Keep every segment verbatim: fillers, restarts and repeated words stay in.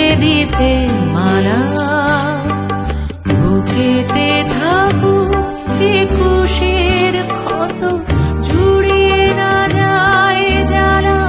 দিতে মালা, বুকেতে থাকুক একুশের ক্ষত, জুড়িয়ে না যায় জ্বালা,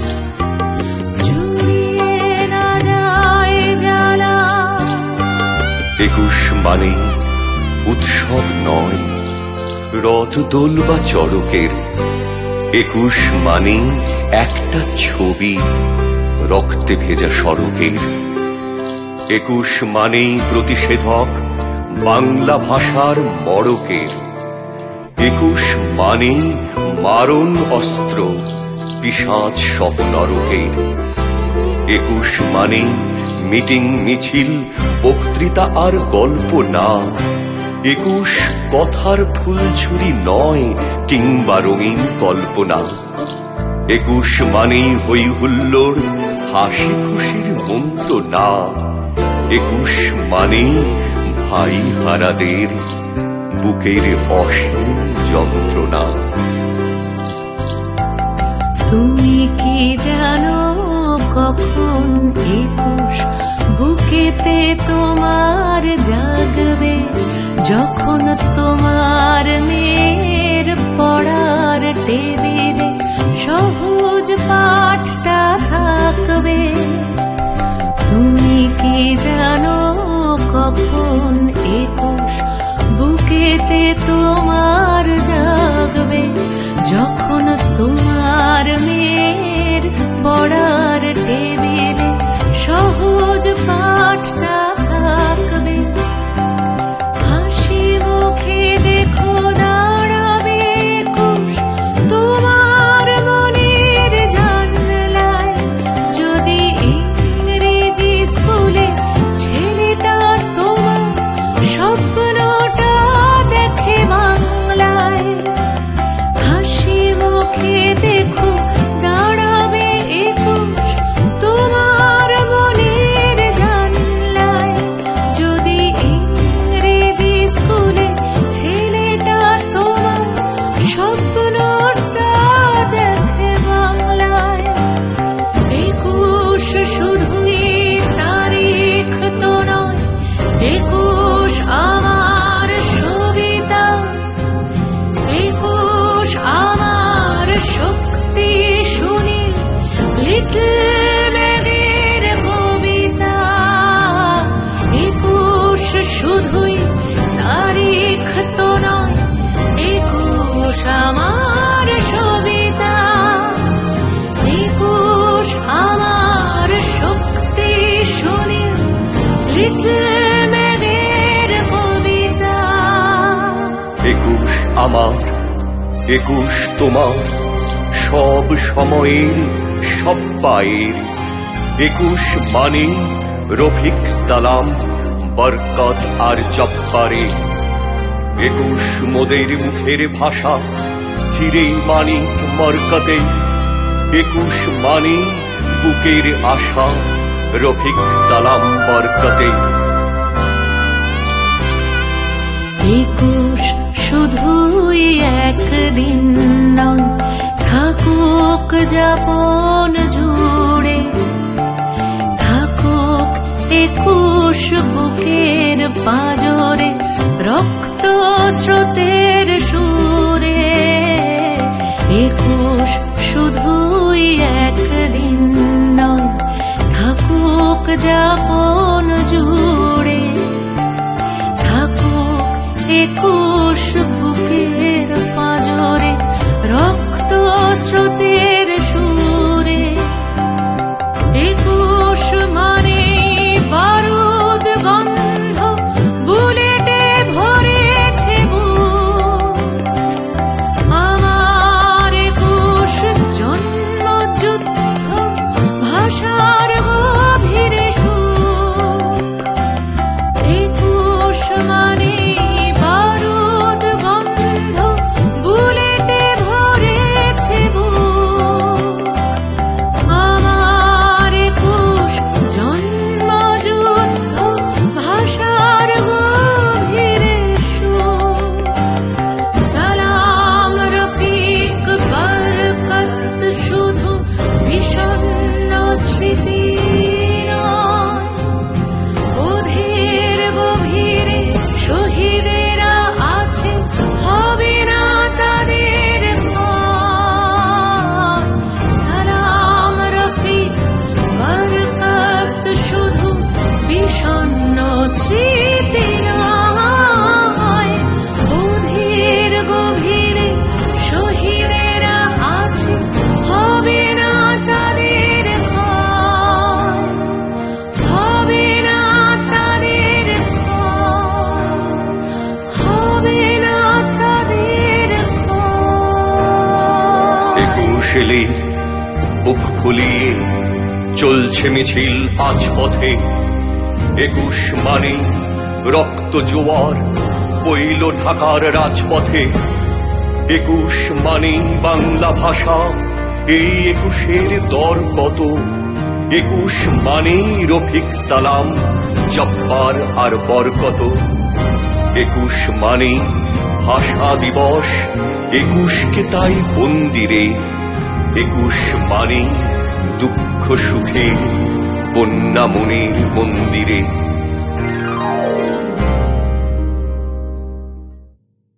জুড়িয়ে না যায় জ্বালা। একুশ মানে উৎসব নয় রথ দোল বা চড়কের, একুশ মানে একটা ছবি রক্তে ভেজা সড়কের। একুশ মানেই প্রতিষেধক বাংলা ভাষার মড়কের, একুশ মানেই মারণ অস্ত্র পিশাচ সহ নরকের। একুশ মানেই মিটিং মিছিল বক্তৃতা আর গল্প না, একুশ কথার ফুলঝুরি নয় কিংবা রঙিন কল্পনা। একুশ মানেই হই হুল্লোড় হাসি খুশির মন্ত্র না, একুশ মানেই ভাই হারাদের বুকের অসীম যন্ত্রণা। তুমি কি জানো কখন একুশ বুকেতে তোমার জাগবে, যখন তোমার মেয়ের পড়ার টেবিলে সহজ পাঠটা থাকবে। তুমি কি জানো কখন একুশ বুকেতে তোমার জাগবে, যখন তোমার মেয়ের পড়ার টেবিলে সহজ পাঠটা থাকবে। হাসি মুখে দেখো দাঁড়াবে একুশ তোমার মনের জানলায়, যদি ইংরেজি স্কুলে ছেলেটা তোমার স্বপ্নটা দেখে বাংলায়। হাসি মুখে দেখো দাঁড়াবে একুশ তোমার মনের জানলায়, যদি ইংরেজি স্কুলে ছেলেটা তোমার স্বপ্নটা দেখে বাংলায়। একুশ শুধুই তারিখ তো নয়, একুশ আমার সবিতা, একুশ আমার শক্তি শুনি লিটল মেয়েদের কবিতা। একুশ শুধুই তারিখ তো নয়, একুশ আমার সবিতা, একুশ আমার শক্তি শুনি লিটল মেয়েদের কবিতা। একুশ আমার, একুশ তোমার, সব সময়ের সব পায়ের। একুশ মানে রফিক সালাম বরকত আর জব্বারে, একুশ মোদের মুখের ভাষা হিরে মানিক মরকতে। একুশ মানে বুকের আশা রফিক সালাম বরকতে। একুশ শুধুই একদিন নয়, থাকুক যাপন জুড়ে, থাকুক একুশ বুকের পাঁজরে রক্ত স্রোতের সুরে। একুশ শুধুই একদিন নয়, থাকুক যাপন জুড়ে, থাকুক একুশ বুকের পাঁজরে রক্ত স্রোতের সুরে। একুশ মানে বারুদ গন্ধ বুলেটে ভরেছে বুক, আমার একুশ জন্মযুদ্ধ ভাষার গভীরে সুখ। একুশ মানে বারুদ এলে বুক ফুলিয়ে চলছে মিছিল আজ পথে। একুশ মানে রক্ত জোয়ার বইল ঢাকার রাজপথে। একুশ মানে বাংলা ভাষা, এই একুশের দর কত। একুশ মানে রফিক সালাম, জব্বার আর বরকত। একুশ মানে ভাষা দিবস, একুশকে তাই বন্দিরে। একুশ মানে দুঃখ সুখে বন্যা মনের মন্দিরে।